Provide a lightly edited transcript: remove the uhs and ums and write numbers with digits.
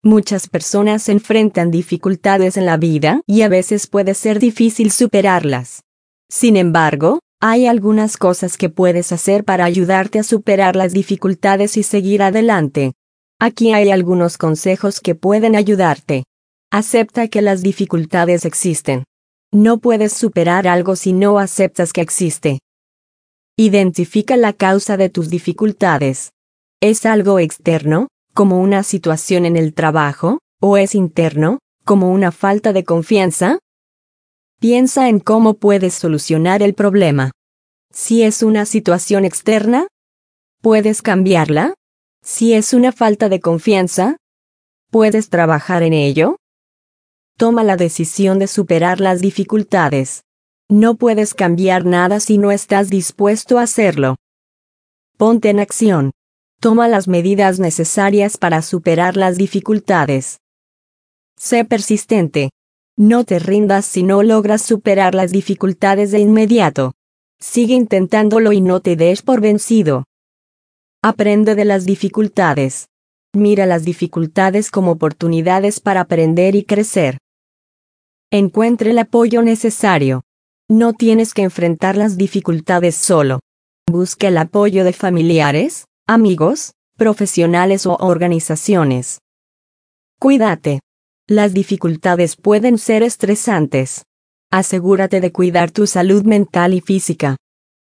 Muchas personas enfrentan dificultades en la vida y a veces puede ser difícil superarlas. Sin embargo, hay algunas cosas que puedes hacer para ayudarte a superar las dificultades y seguir adelante. Aquí hay algunos consejos que pueden ayudarte. Acepta que las dificultades existen. No puedes superar algo si no aceptas que existe. Identifica la causa de tus dificultades. ¿Es algo externo, como una situación en el trabajo, o es interno, como una falta de confianza? Piensa en cómo puedes solucionar el problema. Si es una situación externa, ¿puedes cambiarla? Si es una falta de confianza, ¿puedes trabajar en ello? Toma la decisión de superar las dificultades. No puedes cambiar nada si no estás dispuesto a hacerlo. Ponte en acción. Toma las medidas necesarias para superar las dificultades. Sé persistente. No te rindas si no logras superar las dificultades de inmediato. Sigue intentándolo y no te des por vencido. Aprende de las dificultades. Mira las dificultades como oportunidades para aprender y crecer. Encuentre el apoyo necesario. No tienes que enfrentar las dificultades solo. Busca el apoyo de familiares, amigos, profesionales o organizaciones. Cuídate. Las dificultades pueden ser estresantes. Asegúrate de cuidar tu salud mental y física.